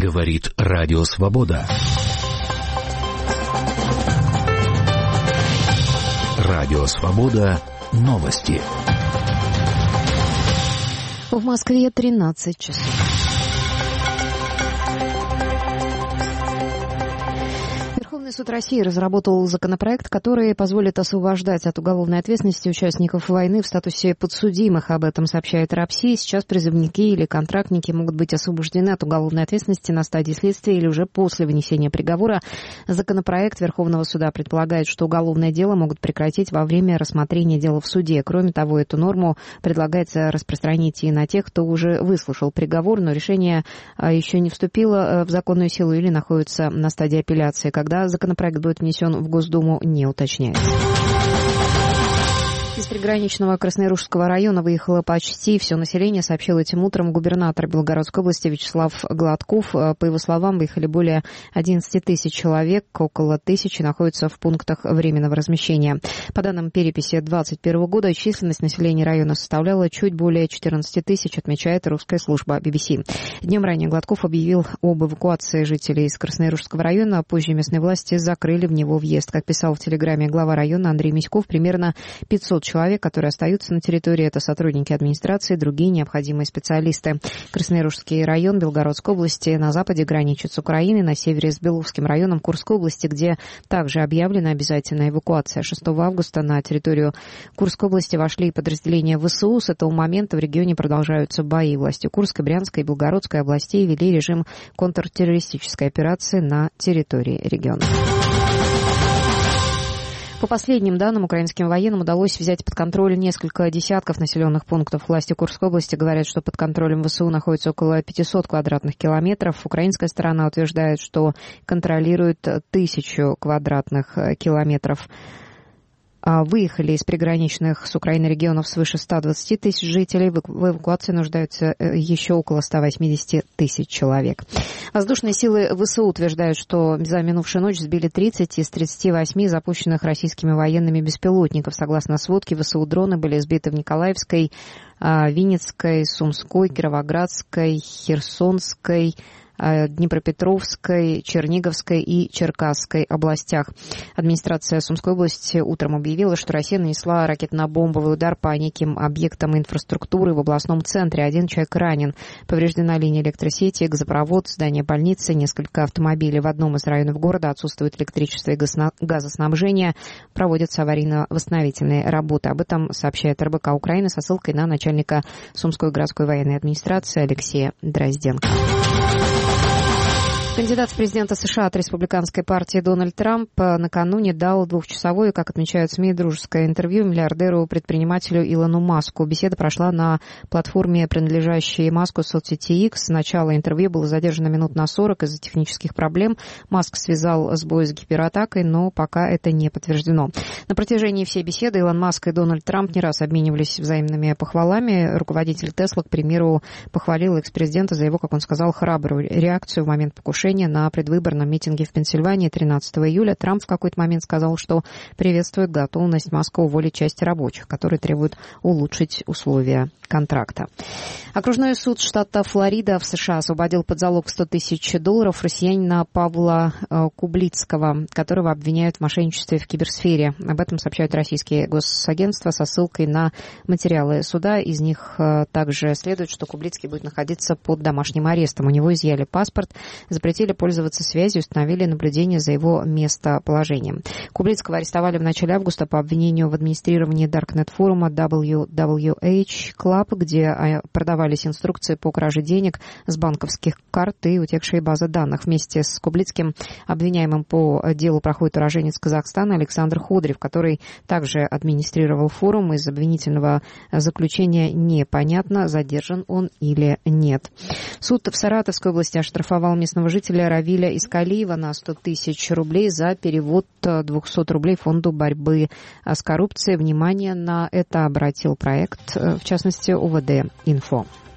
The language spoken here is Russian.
Говорит Радио Свобода. Радио Свобода. Новости. В Москве 13 часов. Верховный суд России разработал законопроект, который позволит освобождать от уголовной ответственности участников войны в статусе подсудимых. Об этом сообщает РАПСИ. Сейчас призывники или контрактники могут быть освобождены от уголовной ответственности на стадии следствия или уже после вынесения приговора. Законопроект Верховного суда предполагает, что уголовное дело могут прекратить во время рассмотрения дела в суде. Кроме того, эту норму предлагается распространить и на тех, кто уже выслушал приговор, но решение еще не вступило в законную силу или находится на стадии апелляции. Когда законопроект будет внесен в Госдуму, не уточняется. Из приграничного Красноярушского района выехало почти все население, сообщил этим утром губернатор Белгородской области Вячеслав Гладков. По его словам, выехали более 11 тысяч человек, около 1000 находятся в пунктах временного размещения. По данным переписи 2021 года, численность населения района составляла чуть более 14 тысяч, отмечает русская служба BBC. Днем ранее Гладков объявил об эвакуации жителей из Красноярушского района, а позже местные власти закрыли в него въезд. Как писал в телеграме глава района Андрей Митьков, примерно 500 человек, которые остаются на территории, это сотрудники администрации, другие необходимые специалисты. Красноярушский район Белгородской области на западе граничит с Украиной, на севере с Беловским районом Курской области, где также объявлена обязательная эвакуация. 6 августа на территорию Курской области вошли подразделения ВСУ. С этого момента в регионе продолжаются бои. Власти Курской, Брянской и Белгородской областей ввели режим контртеррористической операции на территории региона. По последним данным, украинским военным удалось взять под контроль несколько десятков населенных пунктов. Власти Курской области говорят, что под контролем ВСУ находится около 500 квадратных километров. Украинская сторона утверждает, что контролирует 1000 квадратных километров. Выехали из приграничных с Украиной регионов свыше 120 тысяч жителей. В эвакуации нуждаются еще около 180 тысяч человек. Воздушные силы ВСУ утверждают, что за минувшую ночь сбили 30 из 38 запущенных российскими военными беспилотников. Согласно сводке, ВСУ дроны были сбиты в Николаевской, Винницкой, Сумской, Кировоградской, Херсонской, Днепропетровской, Черниговской и Черкасской областях. Администрация Сумской области утром объявила, что Россия нанесла ракетно-бомбовый удар по неким объектам инфраструктуры в областном центре. 1 человек ранен. Повреждена линия электросети, газопровод, здание больницы, несколько автомобилей. В одном из районов города отсутствует электричество и газоснабжение. Проводятся аварийно-восстановительные работы. Об этом сообщает РБК Украины со ссылкой на начальника Сумской городской военной администрации Алексея Дрозденко. Кандидат в президенты США от республиканской партии Дональд Трамп накануне дал двухчасовое, как отмечают СМИ, дружеское интервью миллиардеру-предпринимателю Илону Маску. Беседа прошла на платформе, принадлежащей Маску, соцсети X. Начало интервью было задержано минут на 40 из-за технических проблем. Маск связал сбой с гиператакой, но пока это не подтверждено. На протяжении всей беседы Илон Маск и Дональд Трамп не раз обменивались взаимными похвалами. Руководитель Тесла, к примеру, похвалил экс-президента за его, как он сказал, храбрую реакцию в момент покушения на предвыборном митинге в Пенсильвании 13 июля. Трамп в какой-то момент сказал, что приветствует готовность Маска уволить часть рабочих, которые требуют улучшить условия контракта. Окружной суд штата Флорида в США освободил под залог $100 тысяч россиянина Павла Кублицкого, которого обвиняют в мошенничестве в киберсфере. Об этом сообщают российские госагентства со ссылкой на материалы суда. Из них также следует, что Кублицкий будет находиться под домашним арестом. У него изъяли паспорт, запретили пользоваться связью, установили наблюдение за его местоположением. Кублицкого арестовали в начале августа по обвинению в администрировании даркнет-форума WWH Club, где продавались инструкции по краже денег с банковских карт и утекшие базы данных. Вместе с Кублицким обвиняемым по делу проходит уроженец Казахстана Александр Ходрев, который также администрировал форум. Из обвинительного заключения непонятно, задержан он или нет. Суд в Саратовской области оштрафовал местного жителя Равиля Искалиева на 100 тысяч рублей за перевод 200 рублей Фонду борьбы с коррупцией. Внимание на это обратил проект, в частности, УВД-Инфо.